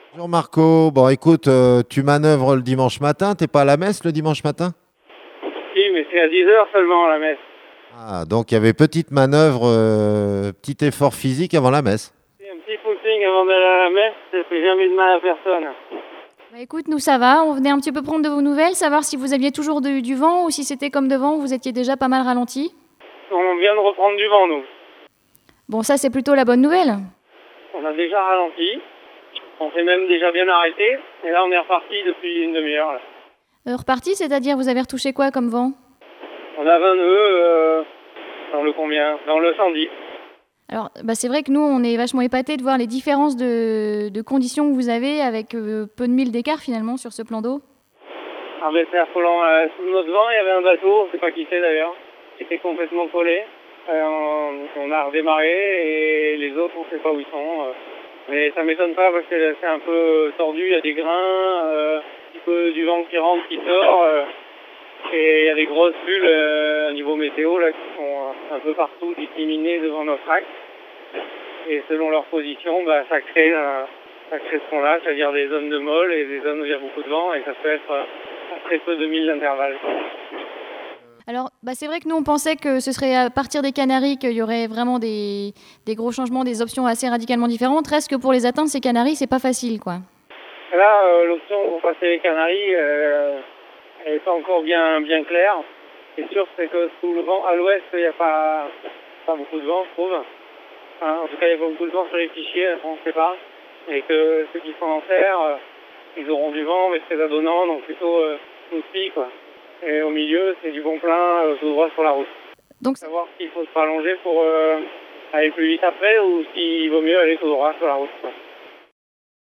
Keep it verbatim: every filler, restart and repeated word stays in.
Bonjour Marco, bon écoute, euh, tu manœuvres le dimanche matin, t'es pas à la messe le dimanche matin? Si, mais c'est à dix heures seulement la messe. Ah, donc il y avait petite manœuvre, euh, petit effort physique avant la messe. C'est un petit footing avant d'aller à la messe, ça fait jamais de mal à personne. Bah écoute, nous ça va, on venait un petit peu prendre de vos nouvelles, savoir si vous aviez toujours de- du vent ou si c'était comme devant, vous étiez déjà pas mal ralenti. On vient de reprendre du vent, nous. Bon, ça c'est plutôt la bonne nouvelle. On a déjà ralenti, on s'est même déjà bien arrêté, et là on est reparti depuis une demi-heure. là. Euh, reparti, c'est-à-dire vous avez retouché quoi comme vent? On a vingt nœuds euh, dans le combien? Dans le cent dix. Alors, bah c'est vrai que nous, on est vachement épatés de voir les différences de, de conditions que vous avez avec euh, peu de milles d'écart finalement sur ce plan d'eau. Ah ben c'est affolant. Euh, sous notre vent, il y avait un bateau, on ne sait pas qui c'est d'ailleurs, qui était complètement collé. Euh, on, on a redémarré et les autres, on ne sait pas où ils sont. euh. Mais ça m'étonne pas parce que c'est un peu tordu, il y a des grains, euh, un petit peu du vent qui rentre, qui sort. euh, et il y a des grosses bulles euh, au niveau météo là, qui sont euh, un peu partout disséminées devant notre axe. Et selon leur position, bah, ça crée, euh, ça crée ce qu'on a, c'est-à-dire des zones de molle et des zones où il y a beaucoup de vent et ça peut être euh, à très peu de milles d'intervalle. Alors, bah c'est vrai que nous, on pensait que ce serait à partir des Canaries qu'il y aurait vraiment des, des gros changements, des options assez radicalement différentes. Reste que pour les atteindre, ces Canaries, c'est pas facile, quoi. Là, euh, l'option pour passer les Canaries, euh, elle n'est pas encore bien, bien claire. Ce qui est sûr, c'est que sous le vent, à l'ouest, il n'y a pas, pas beaucoup de vent, je trouve. Hein, en tout cas, il n'y a pas beaucoup de vent sur les fichiers, on ne sait pas. Et que ceux qui sont en terre, euh, ils auront du vent, mais très adonnant, donc plutôt euh, smoothie, quoi. Et au milieu, c'est du bon plein, euh, tout droit sur la route. Donc, Savoir s'il faut se rallonger pour euh, aller plus vite après ou s'il vaut mieux aller tout droit sur la route, quoi.